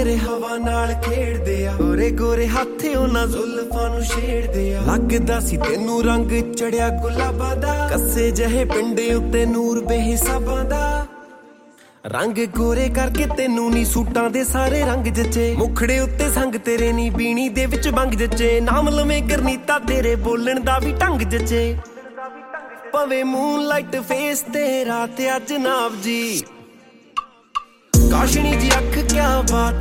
ਤੇਰੇ ਹਵਾ ਨਾਲ ਖੇਡਦੇ ਆ, ਗੋਰੇ ਗੋਰੇ ਹੱਥ ਉਹਨਾਂ ਜ਼ੁਲਫਾਂ ਨੂੰ ਛੇੜਦੇ ਆ। ਲੱਗਦਾ ਸੀ ਤੈਨੂੰ ਰੰਗ ਚੜਿਆ ਗੁਲਾਬਾਂ ਦਾ, ਕੱਸੇ ਜਿਹੇ ਪਿੰਡੇ ਉੱਤੇ ਨੂਰ ਬੇਹਿਸਾਬਾਂ ਦਾ। ਰੰਗ ਗੋਰੇ ਕਰਕੇ ਤੈਨੂੰ ਨੀ ਸੂਟਾਂ ਦੇ ਸਾਰੇ ਰੰਗ ਜੱਚੇ, ਮੁਖੜੇ ਉੱਤੇ ਸੰਗ ਤੇਰੇ ਨੀ ਬੀਣੀ ਦੇ ਵਿੱਚ ਬੰਗ ਜੱਚੇ। ਨਾਮ ਲਵੇਂ ਗਰਨੀਤਾ ਤੇਰੇ ਬੋਲਣ ਦਾ ਵੀ ਢੰਗ ਜੱਚੇ, ਭਾਵੇਂ ਮੂਨਲਾਈਟ ਫੇਸ ਤੇਰਾ ਤੇ ਅੱਜ ਨਾਬ ਜੀ। ਕਾਸ਼ਣੀ ਜੀ ਅੱਖ ਕਿਆ ਬਾਤ